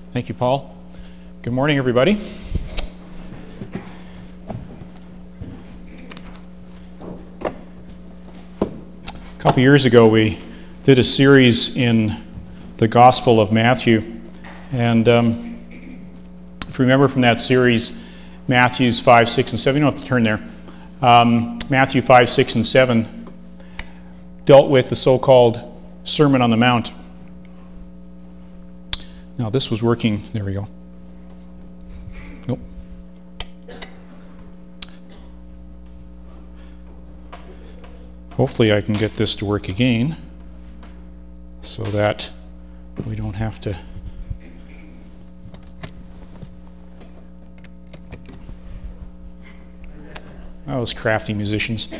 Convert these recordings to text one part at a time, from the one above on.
Thank you, Paul. Good morning, everybody. A couple years ago, we did a series in the Gospel of Matthew. And if you remember from that series, Matthews 5, 6, and 7, you don't have to turn there. Matthew 5, 6, and 7 dealt with the so-called Sermon on the Mount. Now, this was working. There we go. Nope. Hopefully I can get this to work again so that we don't have to... Those crafty musicians.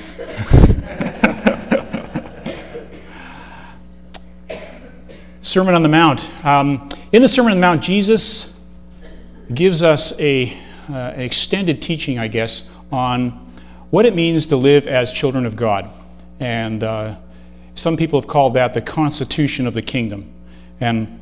Sermon on the Mount. In the Sermon on the Mount, Jesus gives us an extended teaching, I guess, on what it means to live as children of God. And some people have called that the constitution of the kingdom. And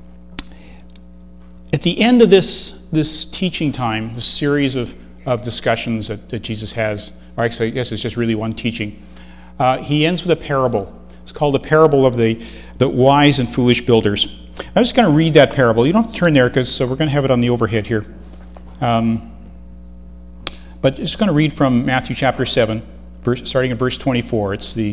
at the end of this teaching time, this series of discussions that Jesus has, or actually I guess it's just really one teaching, he ends with a parable. It's called the parable of the wise and foolish builders. I'm just going to read that parable. You don't have to turn there because we're going to have it on the overhead here. But just going to read from Matthew chapter 7, starting at verse 24. It's the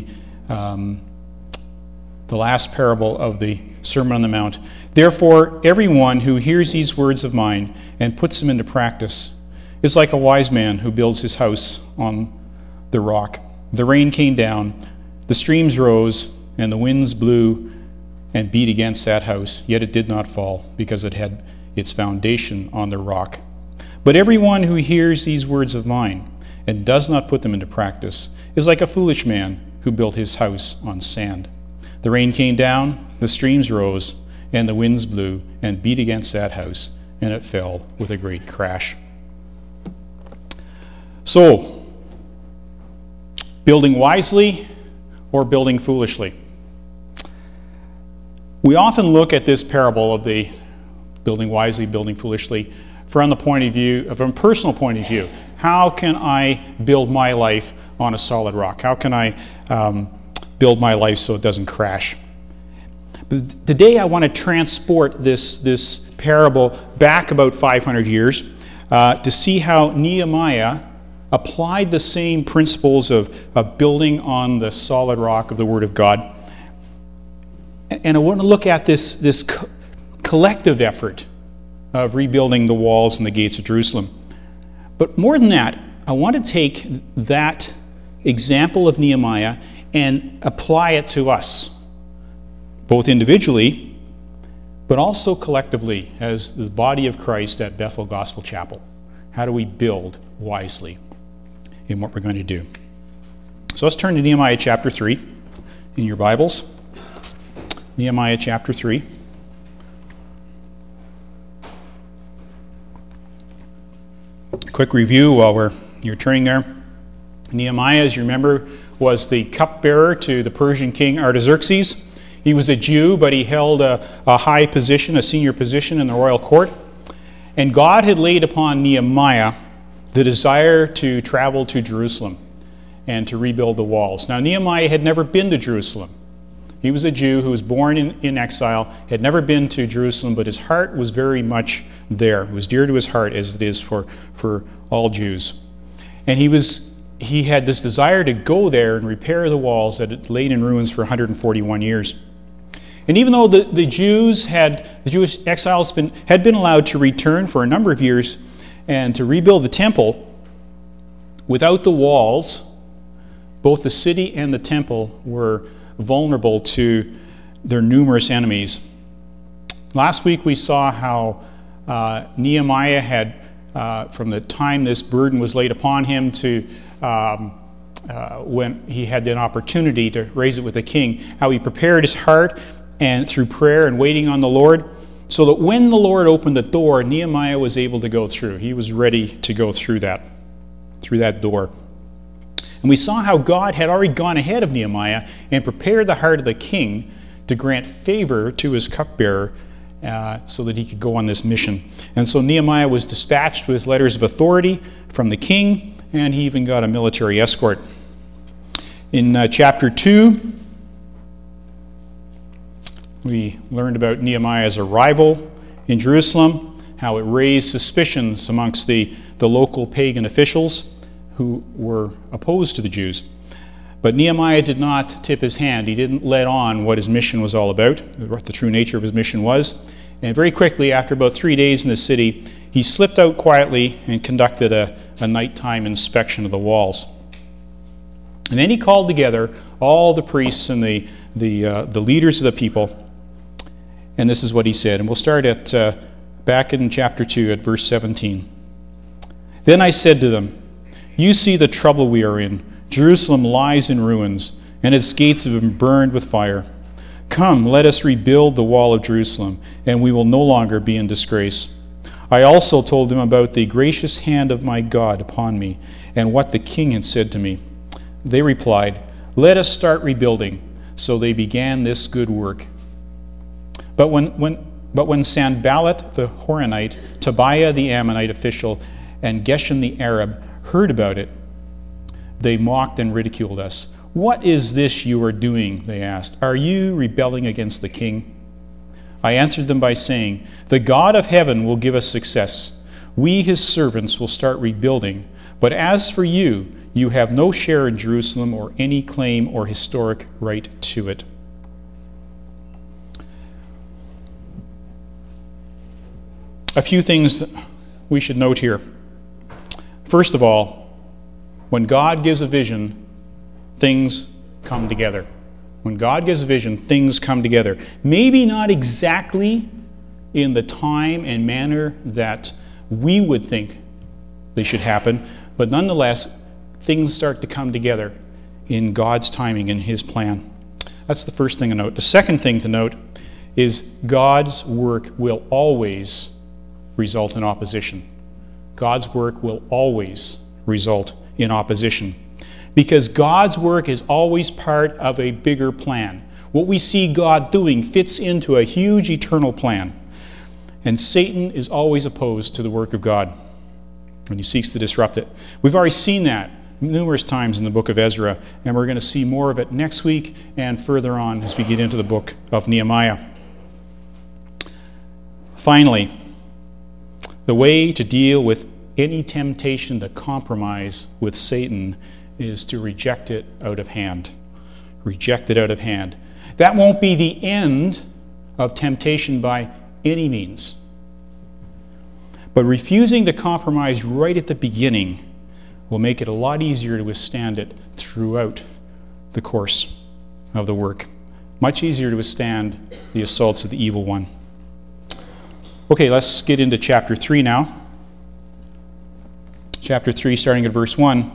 last parable of the Sermon on the Mount. Therefore, everyone who hears these words of mine and puts them into practice is like a wise man who builds his house on the rock. The rain came down, the streams rose, and the winds blew and beat against that house, yet it did not fall, because it had its foundation on the rock. But everyone who hears these words of mine and does not put them into practice is like a foolish man who built his house on sand. The rain came down, the streams rose, and the winds blew and beat against that house, and it fell with a great crash. So, building wisely or building foolishly? We often look at this parable of the building wisely, building foolishly, from a personal point of view. How can I build my life on a solid rock? How can I build my life so it doesn't crash? But today I want to transport this parable back about 500 years to see how Nehemiah applied the same principles of building on the solid rock of the Word of God. And I want to look at this collective effort of rebuilding the walls and the gates of Jerusalem. But more than that, I want to take that example of Nehemiah and apply it to us, both individually, but also collectively as the body of Christ at Bethel Gospel Chapel. How do we build wisely in what we're going to do? So let's turn to Nehemiah chapter 3 in your Bibles. Nehemiah chapter 3. Quick review while you're turning there. Nehemiah, as you remember, was the cupbearer to the Persian king Artaxerxes. He was a Jew, but he held a high position, a senior position in the royal court. And God had laid upon Nehemiah the desire to travel to Jerusalem and to rebuild the walls. Now, Nehemiah had never been to Jerusalem. He was a Jew who was born in exile, had never been to Jerusalem, but his heart was very much there. It was dear to his heart, as it is for all Jews. And he had this desire to go there and repair the walls that had laid in ruins for 141 years. And even though the Jewish exiles had been allowed to return for a number of years and to rebuild the temple, without the walls, both the city and the temple were vulnerable to their numerous enemies. Last week we saw how Nehemiah had, from the time this burden was laid upon him to when he had an opportunity to raise it with the king, how he prepared his heart and through prayer and waiting on the Lord, so that when the Lord opened the door, Nehemiah was able to go through. He was ready to go through that door. And we saw how God had already gone ahead of Nehemiah and prepared the heart of the king to grant favor to his cupbearer so that he could go on this mission. And so Nehemiah was dispatched with letters of authority from the king, and he even got a military escort. In chapter 2, we learned about Nehemiah's arrival in Jerusalem, how it raised suspicions amongst the local pagan officials who were opposed to the Jews. But Nehemiah did not tip his hand. He didn't let on what his mission was all about, what the true nature of his mission was. And very quickly, after about 3 days in the city, he slipped out quietly and conducted a nighttime inspection of the walls. And then he called together all the priests and the leaders of the people. And this is what he said. And we'll start at back in chapter 2 at verse 17. Then I said to them, "You see the trouble we are in. Jerusalem lies in ruins, and its gates have been burned with fire. Come, let us rebuild the wall of Jerusalem, and we will no longer be in disgrace." I also told them about the gracious hand of my God upon me, and what the king had said to me. They replied, "Let us start rebuilding." So they began this good work. But when Sanballat the Horonite, Tobiah the Ammonite official, and Geshem the Arab heard about it, they mocked and ridiculed us. "What is this you are doing?" they asked. "Are you rebelling against the king?" I answered them by saying, "The God of heaven will give us success. We, his servants, will start rebuilding. But as for you, you have no share in Jerusalem or any claim or historic right to it." A few things that we should note here. First of all, when God gives a vision, things come together. When God gives a vision, things come together. Maybe not exactly in the time and manner that we would think they should happen, but nonetheless, things start to come together in God's timing and his plan. That's the first thing to note. The second thing to note is God's work will always result in opposition. God's work will always result in opposition, because God's work is always part of a bigger plan. What we see God doing fits into a huge eternal plan, and Satan is always opposed to the work of God, and he seeks to disrupt it. We've already seen that numerous times in the book of Ezra, and we're going to see more of it next week and further on as we get into the book of Nehemiah. Finally, the way to deal with any temptation to compromise with Satan is to reject it out of hand. Reject it out of hand. That won't be the end of temptation by any means. But refusing to compromise right at the beginning will make it a lot easier to withstand it throughout the course of the work. Much easier to withstand the assaults of the evil one. Okay, let's get into chapter 3 now. Chapter 3, starting at verse 1.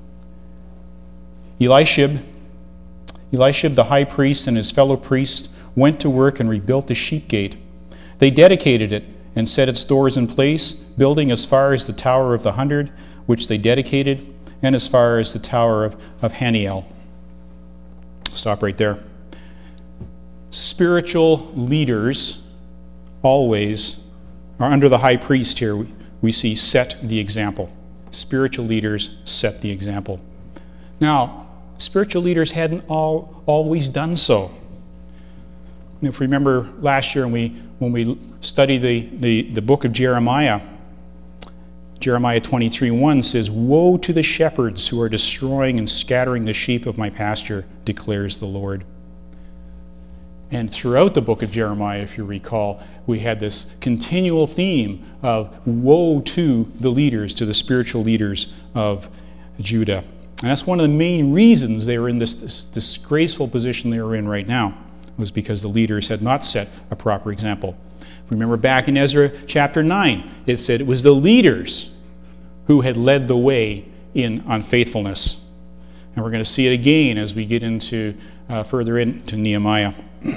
Eliashib, the high priest, and his fellow priests went to work and rebuilt the sheep gate. They dedicated it and set its doors in place, building as far as the Tower of the 100, which they dedicated, and as far as the Tower of Haniel. Stop right there. Spiritual leaders always are under the high priest here. We see set the example. Spiritual leaders set the example. Now, spiritual leaders hadn't always done so. If we remember last year when we studied the book of Jeremiah, Jeremiah 23:1 says, "Woe to the shepherds who are destroying and scattering the sheep of my pasture, declares the Lord." And throughout the book of Jeremiah, if you recall, we had this continual theme of woe to the leaders, to the spiritual leaders of Judah. And that's one of the main reasons they were in this disgraceful position they were in right now, was because the leaders had not set a proper example. Remember back in Ezra chapter 9, it said it was the leaders who had led the way in unfaithfulness. And we're going to see it again as we get into further into Nehemiah.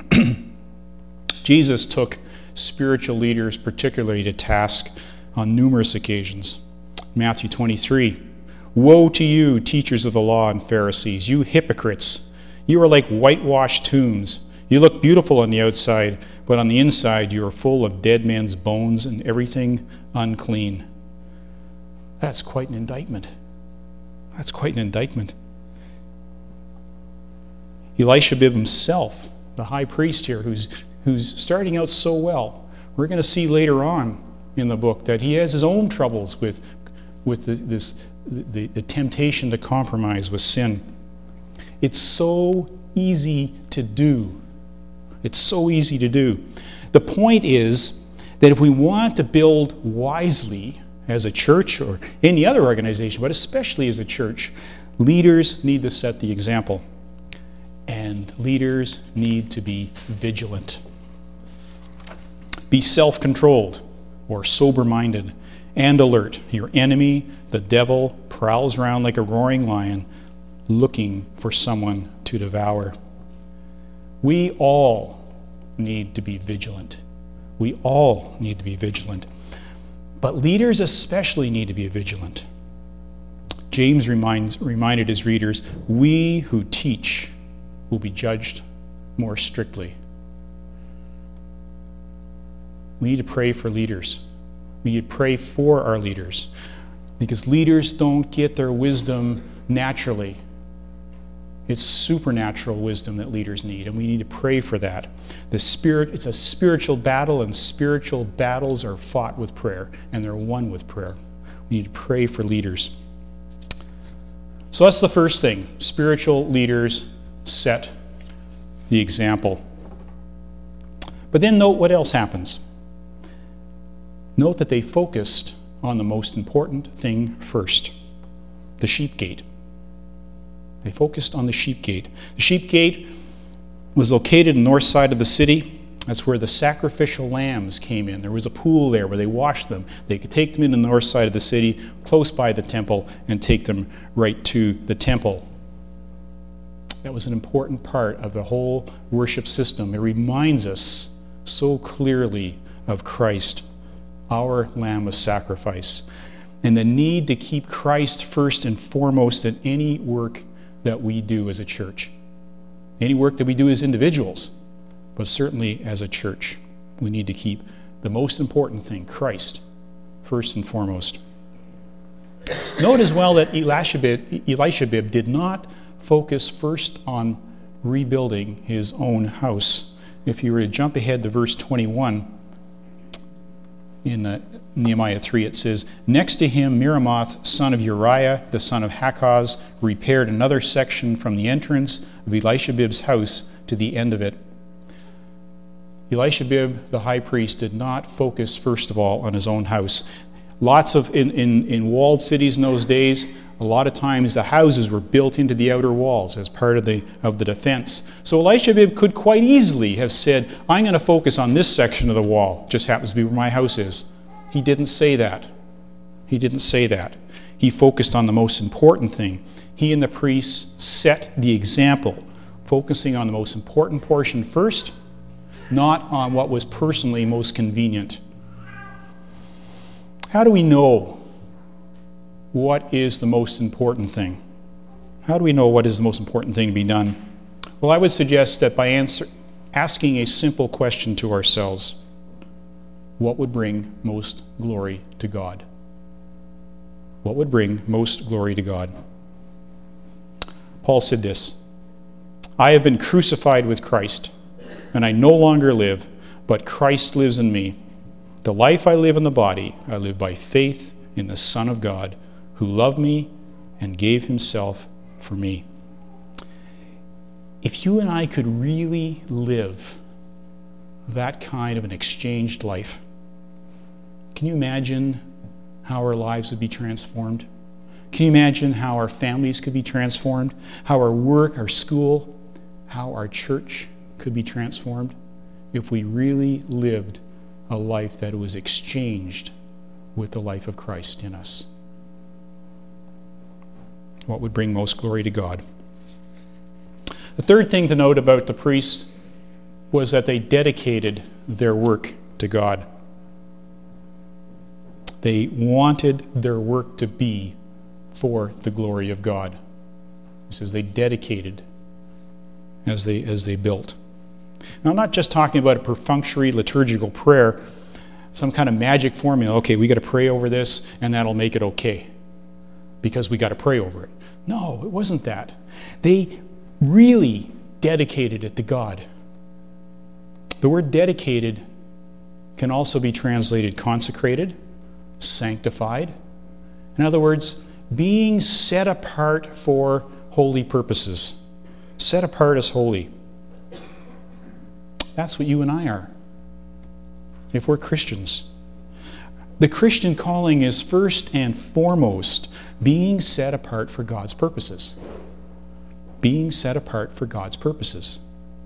Jesus took spiritual leaders particularly to task on numerous occasions. Matthew 23, "Woe to you, teachers of the law and Pharisees, you hypocrites! You are like whitewashed tombs. You look beautiful on the outside, but on the inside you are full of dead men's bones and everything unclean. That's quite an indictment. That's quite an indictment. Elishabib himself, the high priest here, who's starting out so well, we're going to see later on in the book that he has his own troubles with the temptation to compromise with sin. It's so easy to do. It's so easy to do. The point is that if we want to build wisely as a church or any other organization, but especially as a church, leaders need to set the example. And leaders need to be vigilant. Be self-controlled or sober-minded and alert. Your enemy, the devil, prowls around like a roaring lion looking for someone to devour. We all need to be vigilant. We all need to be vigilant. But leaders especially need to be vigilant. James reminded his readers, we who teach will be judged more strictly. We need to pray for leaders. We need to pray for our leaders, because leaders don't get their wisdom naturally. It's supernatural wisdom that leaders need, and we need to pray for that. It's a spiritual battle, and spiritual battles are fought with prayer, and they're won with prayer. We need to pray for leaders. So that's the first thing. Spiritual leaders set the example. But then note what else happens. Note that they focused on the most important thing first, the sheep gate. They focused on the sheep gate. The sheep gate was located on the north side of the city. That's where the sacrificial lambs came in. There was a pool there where they washed them. They could take them in the north side of the city, close by the temple, and take them right to the temple. That was an important part of the whole worship system. It reminds us so clearly of Christ, our Lamb of sacrifice, and the need to keep Christ first and foremost in any work that we do as a church. Any work that we do as individuals, but certainly as a church. We need to keep the most important thing, Christ, first and foremost. Note as well that Elishabib did not focus first on rebuilding his own house. If you were to jump ahead to verse 21, in Nehemiah 3, it says, next to him, Meremoth, son of Uriah, the son of Hakaz, repaired another section from the entrance of Elishabib's house to the end of it. Elishabib, the high priest, did not focus, first of all, on his own house. Lots of, in walled cities in those days, a lot of times the houses were built into the outer walls as part of the defense. So Elishabib could quite easily have said, I'm going to focus on this section of the wall. Just happens to be where my house is. He didn't say that. He didn't say that. He focused on the most important thing. He and the priests set the example, focusing on the most important portion first, not on what was personally most convenient. How do we know what is the most important thing? How do we know what is the most important thing to be done? Well, I would suggest that by asking a simple question to ourselves, what would bring most glory to God? What would bring most glory to God? Paul said this, I have been crucified with Christ, and I no longer live, but Christ lives in me. The life I live in the body, I live by faith in the Son of God, who loved me and gave himself for me. If you and I could really live that kind of an exchanged life, can you imagine how our lives would be transformed? Can you imagine how our families could be transformed? How our work, our school, how our church could be transformed if we really lived a life that was exchanged with the life of Christ in us? What would bring most glory to God? The third thing to note about the priests was that they dedicated their work to God. They wanted their work to be for the glory of God. It says they dedicated as they built. Now, I'm not just talking about a perfunctory liturgical prayer, some kind of magic formula. Okay, we got to pray over this, and that'll make it okay, because we got to pray over it. No, it wasn't that. They really dedicated it to God. The word dedicated can also be translated consecrated, sanctified. In other words, being set apart for holy purposes. Set apart as holy. That's what you and I are, if we're Christians. The Christian calling is first and foremost being set apart for God's purposes. Being set apart for God's purposes.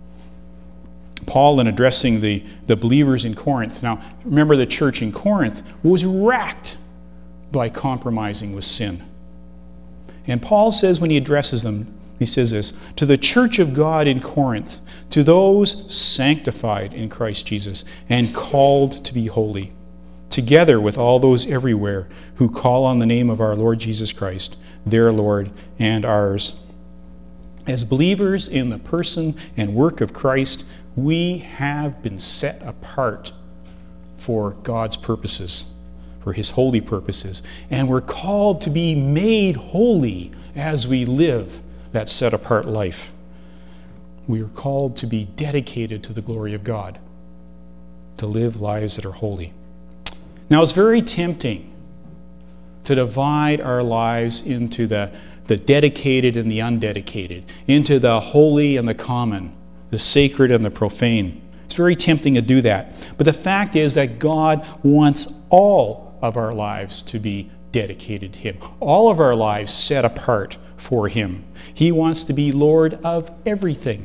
Paul, in addressing the believers in Corinth, now remember the church in Corinth was racked by compromising with sin. And Paul says when he addresses them, he says this, to the church of God in Corinth, to those sanctified in Christ Jesus and called to be holy, together with all those everywhere who call on the name of our Lord Jesus Christ, their Lord and ours. As believers in the person and work of Christ, we have been set apart for God's purposes, for His holy purposes, and we're called to be made holy as we live that set-apart life. We are called to be dedicated to the glory of God, to live lives that are holy. Now, it's very tempting to divide our lives into the dedicated and the undedicated, into the holy and the common, the sacred and the profane. It's very tempting to do that. But the fact is that God wants all of our lives to be dedicated to Him, all of our lives set apart for Him. He wants to be Lord of everything.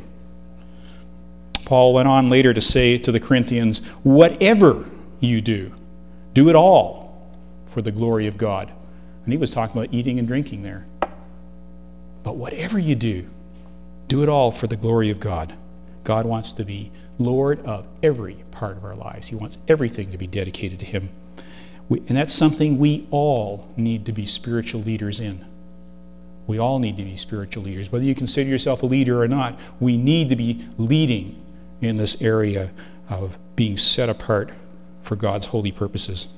Paul went on later to say to the Corinthians, whatever you do, do it all for the glory of God. And he was talking about eating and drinking there. But whatever you do, do it all for the glory of God. God wants to be Lord of every part of our lives. He wants everything to be dedicated to Him. And that's something we all need to be spiritual leaders in. We all need to be spiritual leaders. Whether you consider yourself a leader or not, we need to be leading in this area of being set apart for God's holy purposes.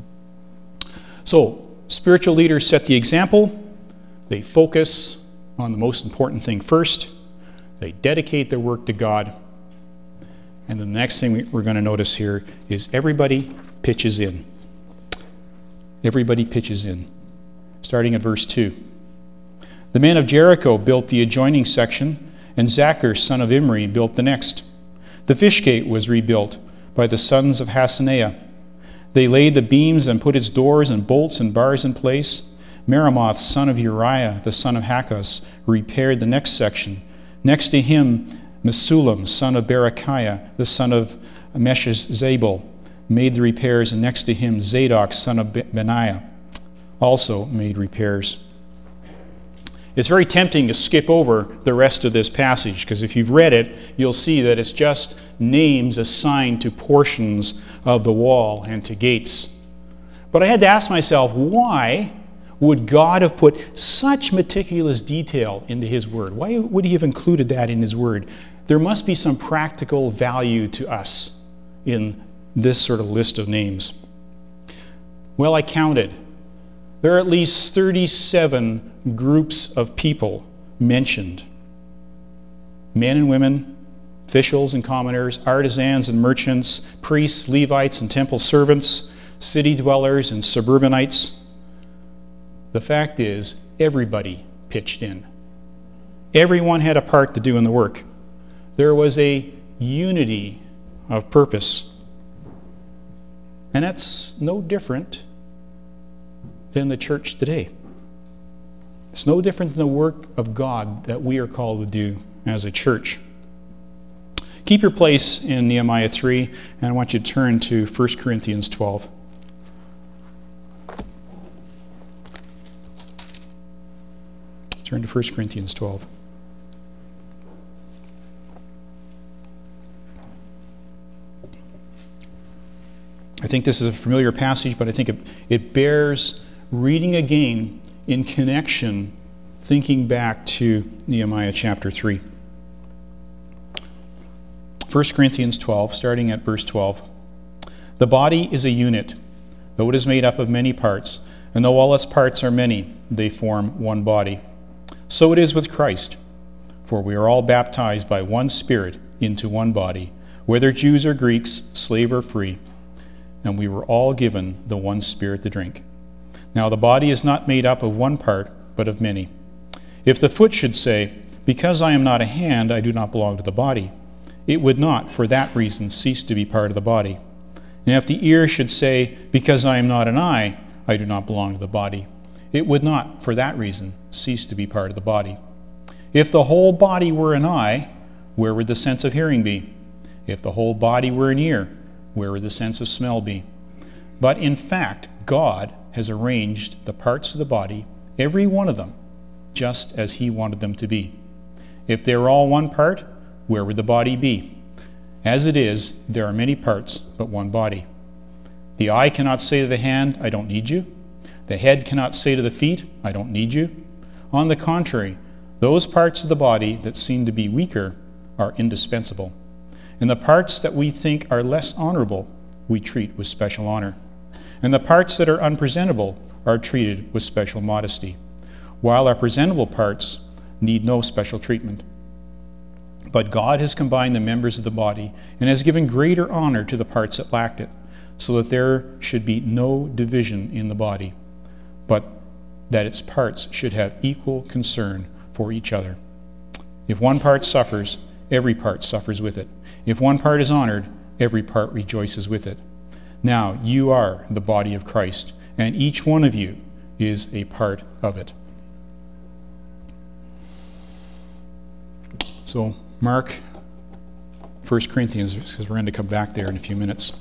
So, spiritual leaders set the example. They focus on the most important thing first. They dedicate their work to God. And the next thing we're going to notice here is everybody pitches in. Everybody pitches in. Starting at verse 2. The men of Jericho built the adjoining section, and Zachar, son of Imri, built the next. The fish gate was rebuilt by the sons of Hassenaah. They laid the beams and put its doors and bolts and bars in place. Meremoth, son of Uriah, the son of Hakos, repaired the next section. Next to him, Mesullam, son of Berechiah, the son of Meshezabel, made the repairs, and next to him Zadok, son of Benaiah, also made repairs. It's very tempting to skip over the rest of this passage, because if you've read it, you'll see that it's just names assigned to portions of the wall and to gates. But I had to ask myself, why would God have put such meticulous detail into His Word? Why would He have included that in His Word? There must be some practical value to us in this sort of list of names. Well, I counted. There are at least 37 groups of people mentioned. Men and women, officials and commoners, artisans and merchants, priests, Levites and temple servants, city dwellers and suburbanites. The fact is, everybody pitched in. Everyone had a part to do in the work. There was a unity of purpose. And that's no different than the church today. It's no different than the work of God that we are called to do as a church. Keep your place in Nehemiah 3, and I want you to turn to 1 Corinthians 12. Turn to 1 Corinthians 12. I think this is a familiar passage, but I think it bears reading again in connection, thinking back to Nehemiah chapter 3. 1 Corinthians 12, starting at verse 12. The body is a unit, though it is made up of many parts, and though all its parts are many, they form one body. So it is with Christ. For we are all baptized by one Spirit into one body, whether Jews or Greeks, slave or free, and we were all given the one Spirit to drink. Now the body is not made up of one part, but of many. If the foot should say, because I am not a hand, I do not belong to the body, it would not, for that reason, cease to be part of the body. And if the ear should say, because I am not an eye, I do not belong to the body, it would not, for that reason, cease to be part of the body. If the whole body were an eye, where would the sense of hearing be? If the whole body were an ear, where would the sense of smell be? But in fact, God has arranged the parts of the body, every one of them, just as He wanted them to be. If they were all one part, where would the body be? As it is, there are many parts, but one body. The eye cannot say to the hand, I don't need you. The head cannot say to the feet, I don't need you. On the contrary, those parts of the body that seem to be weaker are indispensable. And the parts that we think are less honorable, we treat with special honor. And the parts that are unpresentable are treated with special modesty, while our presentable parts need no special treatment. But God has combined the members of the body and has given greater honor to the parts that lacked it, so that there should be no division in the body, but that its parts should have equal concern for each other. If one part suffers, every part suffers with it. If one part is honored, every part rejoices with it. Now you are the body of Christ, and each one of you is a part of it. So mark 1 Corinthians, because we're going to come back there in a few minutes.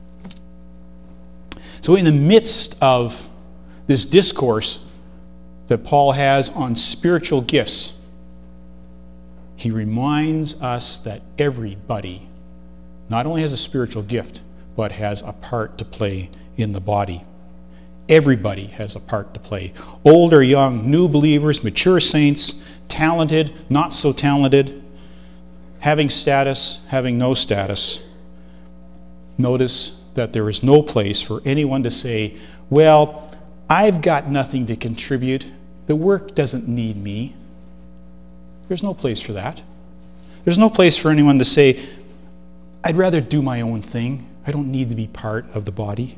So in the midst of this discourse that Paul has on spiritual gifts, he reminds us that everybody not only has a spiritual gift, but has a part to play in the body. Everybody has a part to play. Old or young, new believers, mature saints, talented, not so talented, having status, having no status. Notice that there is no place for anyone to say, well, I've got nothing to contribute. The work doesn't need me. There's no place for that. There's no place for anyone to say, I'd rather do my own thing. I don't need to be part of the body.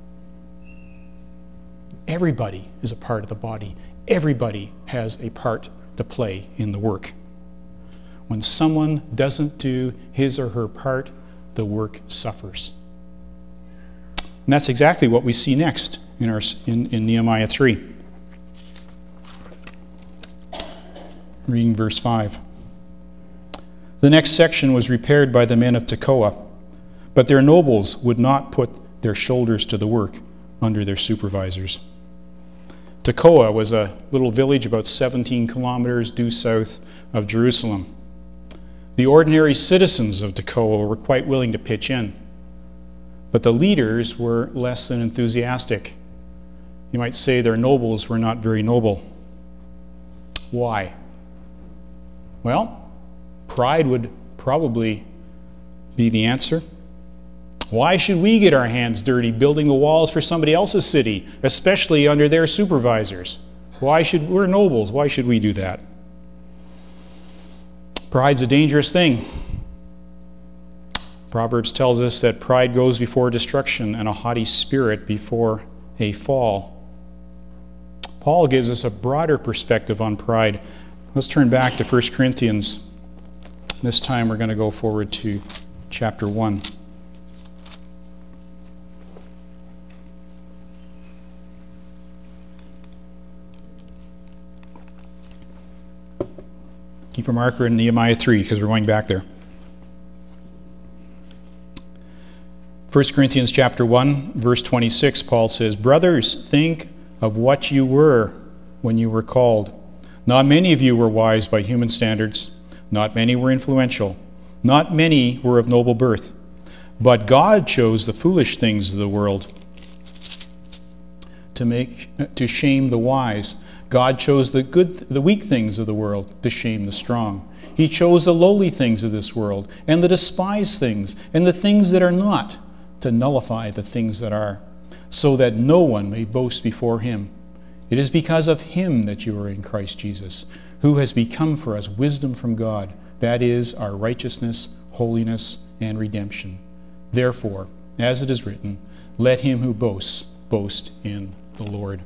Everybody is a part of the body. Everybody has a part to play in the work. When someone doesn't do his or her part, the work suffers. And that's exactly what we see next in Nehemiah 3. Reading verse 5. The next section was repaired by the men of Tekoa, but their nobles would not put their shoulders to the work under their supervisors. Tekoa was a little village about 17 kilometers due south of Jerusalem. The ordinary citizens of Tekoa were quite willing to pitch in, but the leaders were less than enthusiastic. You might say their nobles were not very noble. Why? Well, pride would probably be the answer. Why should we get our hands dirty building the walls for somebody else's city, especially under their supervisors? We're nobles, why should we do that? Pride's a dangerous thing. Proverbs tells us that pride goes before destruction and a haughty spirit before a fall. Paul gives us a broader perspective on pride. Let's turn back to 1 Corinthians. This time we're going to go forward to chapter 1. Keep a marker in Nehemiah 3 because we're going back there. 1 Corinthians chapter 1, verse 26, Paul says, Brothers, think of what you were when you were called. Not many of you were wise by human standards. Not many were influential. Not many were of noble birth. But God chose the foolish things of the world to shame the wise. God chose the weak things of the world to shame the strong. He chose the lowly things of this world, and the despised things, and the things that are not, to nullify the things that are, so that no one may boast before him. It is because of him that you are in Christ Jesus, who has become for us wisdom from God, that is, our righteousness, holiness, and redemption. Therefore, as it is written, let him who boasts boast in the Lord.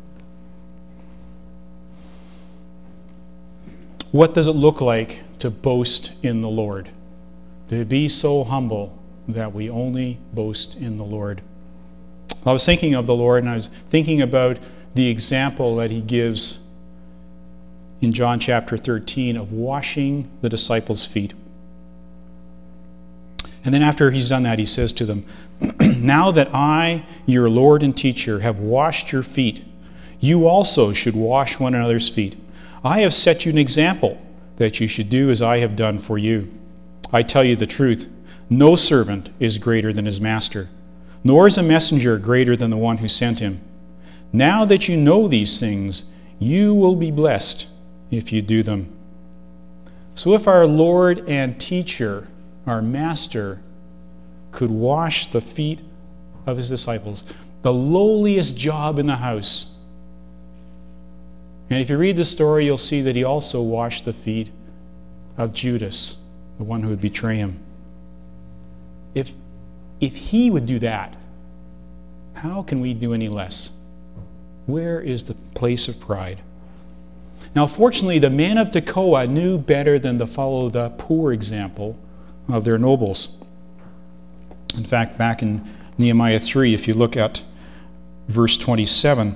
What does it look like to boast in the Lord? To be so humble that we only boast in the Lord. I was thinking of the Lord, and I was thinking about the example that he gives in John chapter 13 of washing the disciples' feet. And then after he's done that, he says to them, now that I, your Lord and teacher, have washed your feet, you also should wash one another's feet. I have set you an example that you should do as I have done for you. I tell you the truth, no servant is greater than his master, nor is a messenger greater than the one who sent him. Now that you know these things, you will be blessed if you do them. So if our Lord and teacher, our master, could wash the feet of his disciples, the lowliest job in the house. And if you read the story, you'll see that he also washed the feet of Judas, the one who would betray him. If he would do that, how can we do any less? Where is the place of pride? Now, fortunately, the men of Tekoa knew better than to follow the poor example of their nobles. In fact, back in Nehemiah 3, if you look at verse 27,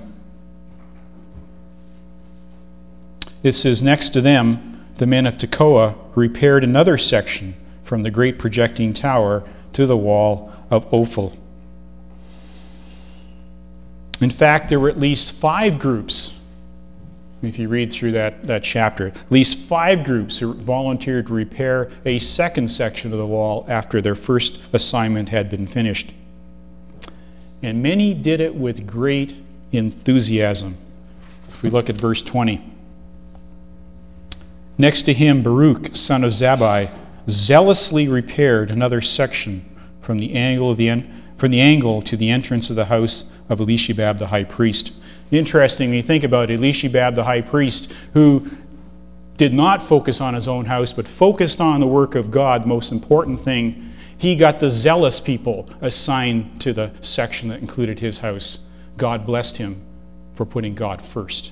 it says, next to them, the men of Tekoa repaired another section from the great projecting tower to the wall of Ophel. In fact, there were at least 5 groups, if you read through that chapter, at least 5 groups who volunteered to repair a second section of the wall after their first assignment had been finished. And many did it with great enthusiasm. If we look at verse 20. Next to him, Baruch, son of Zabbai, zealously repaired another section from the angle to the entrance of the house of Elishibab the high priest. Interesting when you think about Elishibab the high priest, who did not focus on his own house, but focused on the work of God, the most important thing. He got the zealous people assigned to the section that included his house. God blessed him for putting God first.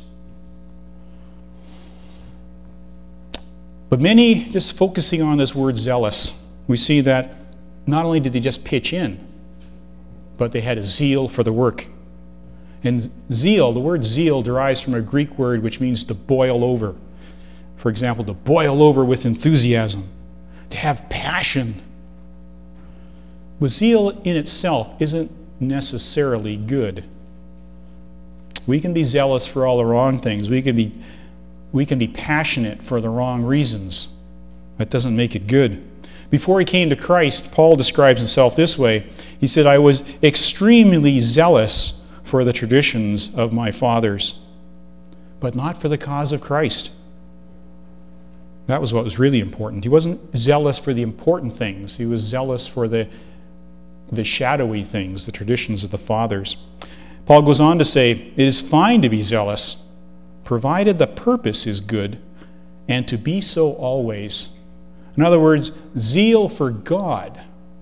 But many, just focusing on this word zealous, we see that not only did they just pitch in, but they had a zeal for the work. And zeal, the word zeal derives from a Greek word which means to boil over. For example, to boil over with enthusiasm, to have passion. But zeal in itself isn't necessarily good. We can be zealous for all the wrong things. We can be passionate for the wrong reasons. That doesn't make it good. Before he came to Christ, Paul describes himself this way. He said, I was extremely zealous for the traditions of my fathers, but not for the cause of Christ. That was what was really important. He wasn't zealous for the important things. He was zealous for the shadowy things, the traditions of the fathers. Paul goes on to say, it is fine to be zealous, provided the purpose is good, and to be so always. In other words, zeal for God,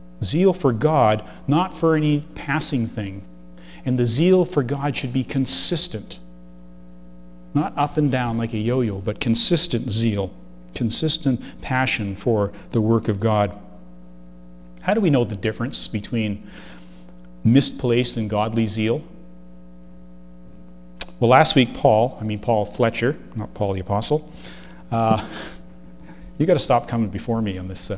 not for any passing thing. And the zeal for God should be consistent, not up and down like a yo-yo, but consistent zeal, consistent passion for the work of God. How do we know the difference between misplaced and godly zeal? Well, last week, Paul Fletcher, not Paul the Apostle, you got to stop coming before me on this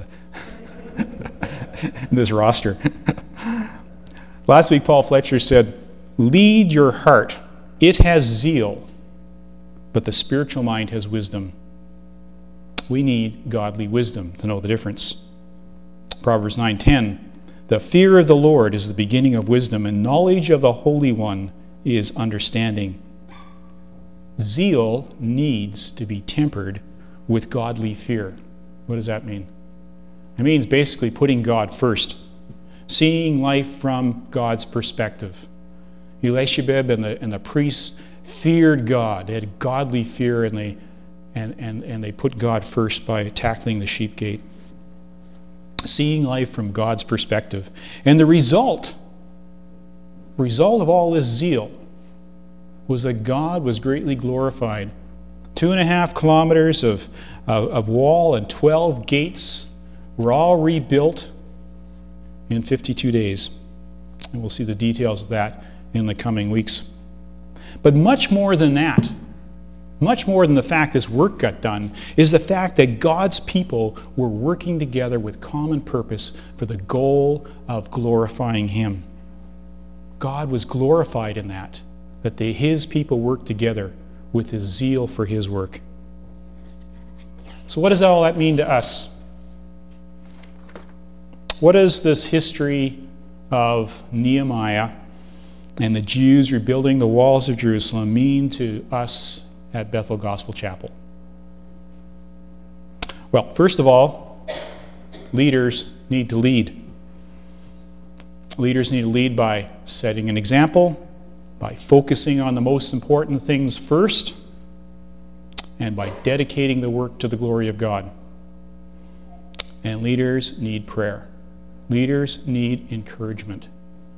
this roster. Last week, Paul Fletcher said, lead your heart. It has zeal, but the spiritual mind has wisdom. We need godly wisdom to know the difference. Proverbs 9:10, the fear of the Lord is the beginning of wisdom, and knowledge of the Holy One is understanding. Zeal needs to be tempered with godly fear. What does that mean? It means basically putting God first, seeing life from God's perspective. Elishibib and the priests feared God. They had godly fear, and they put God first by tackling the sheep gate. Seeing life from God's perspective. And the result of all this zeal was that God was greatly glorified. 2.5 kilometers of wall and 12 gates were all rebuilt in 52 days. And we'll see the details of that in the coming weeks. But much more than that, much more than the fact this work got done, is the fact that God's people were working together with common purpose for the goal of glorifying Him. God was glorified in that His people worked together with His zeal for His work. So what does all that mean to us? What does this history of Nehemiah and the Jews rebuilding the walls of Jerusalem mean to us at Bethel Gospel Chapel? Well, first of all, leaders need to lead. Leaders need to lead by setting an example, by focusing on the most important things first, and by dedicating the work to the glory of God. And leaders need prayer. Leaders need encouragement.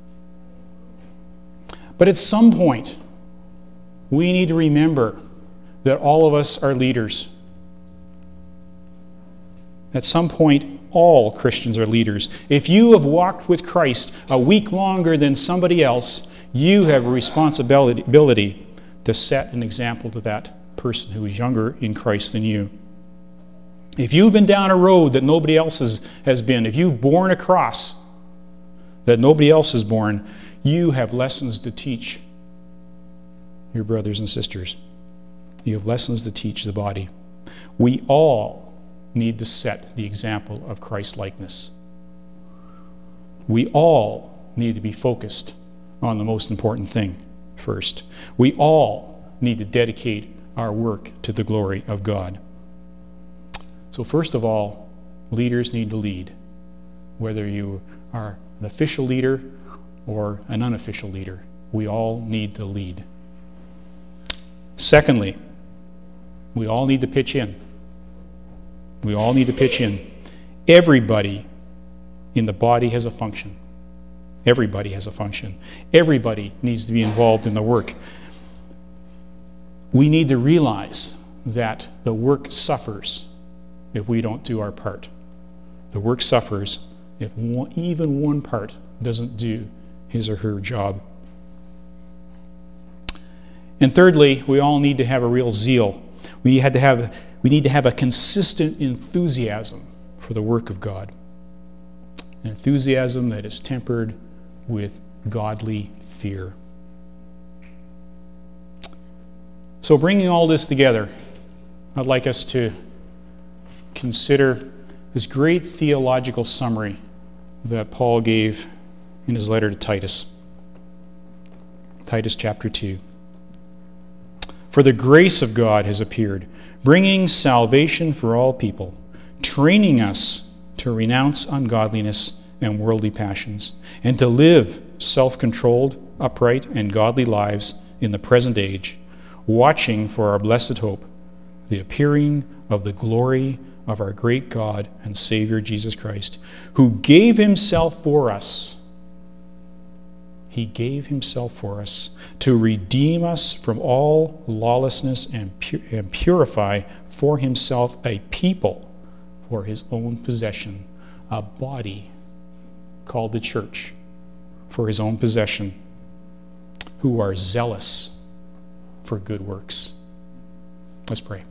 But at some point, we need to remember that all of us are leaders. At some point, all Christians are leaders. If you have walked with Christ a week longer than somebody else, you have a responsibility to set an example to that person who is younger in Christ than you. If you've been down a road that nobody else has been, if you've borne a cross that nobody else has borne, you have lessons to teach your brothers and sisters. You have lessons to teach the body. We all need to set the example of Christ-likeness. We all need to be focused on the most important thing first. We all need to dedicate our work to the glory of God. So first of all, leaders need to lead, whether you are an official leader or an unofficial leader. We all need to lead. Secondly, we all need to pitch in. We all need to pitch in. Everybody in the body has a function. Everybody has a function. Everybody needs to be involved in the work. We need to realize that the work suffers if we don't do our part. The work suffers if even one part doesn't do his or her job. And thirdly, we all need to have a real zeal. We need to have a consistent enthusiasm for the work of God. An enthusiasm that is tempered with godly fear. So bringing all this together, I'd like us to consider this great theological summary that Paul gave in his letter to Titus. Titus chapter 2. For the grace of God has appeared, bringing salvation for all people, training us to renounce ungodliness and worldly passions, and to live self-controlled, upright, and godly lives in the present age, watching for our blessed hope, the appearing of the glory of our great God and Savior Jesus Christ, who gave himself for us. He gave himself for us to redeem us from all lawlessness and purify for himself a people for his own possession, a body called the church for his own possession, who are zealous for good works. Let's pray.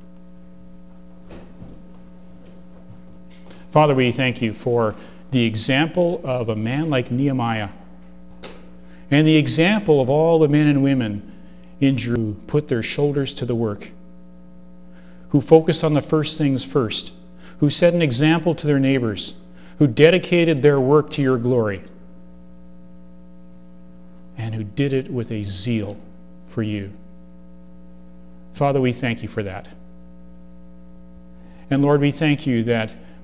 Father, we thank you for the example of a man like Nehemiah and the example of all the men and women in Jerusalem who put their shoulders to the work, who focused on the first things first, who set an example to their neighbors, who dedicated their work to your glory, and who did it with a zeal for you. Father, we thank you for that. And Lord, we thank you that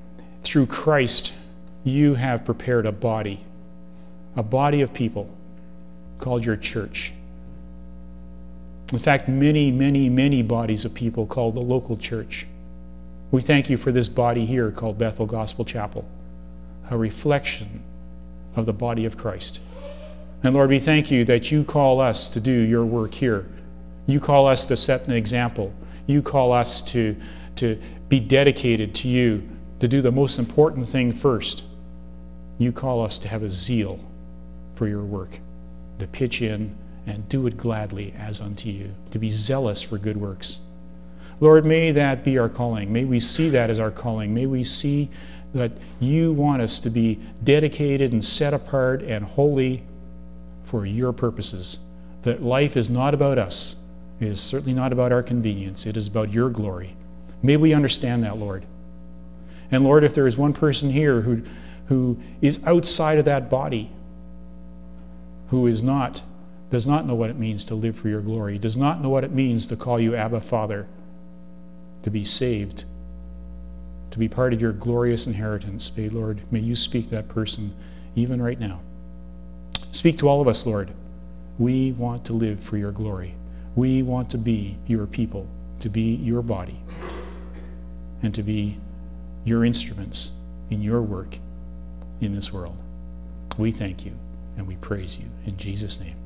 through Christ, you have prepared a body of people called your church. In fact, many, many, many bodies of people called the local church. We thank you for this body here called Bethel Gospel Chapel, a reflection of the body of Christ. And Lord, we thank you that you call us to do your work here. You call us to set an example. You call us to be dedicated to you, to do the most important thing first. You call us to have a zeal for your work, to pitch in and do it gladly as unto you, to be zealous for good works. Lord, may that be our calling. May we see that as our calling. May we see that you want us to be dedicated and set apart and holy for your purposes. That life is not about us. It is certainly not about our convenience. It is about your glory. May we understand that, Lord. And Lord, if there is one person here who is outside of that body, who does not know what it means to live for your glory, does not know what it means to call you Abba, Father, to be saved, to be part of your glorious inheritance, Lord, may you speak to that person even right now. Speak to all of us, Lord. We want to live for your glory. We want to be your people, to be your body, and to be your instruments in your work in this world. We thank you and we praise you in Jesus' name.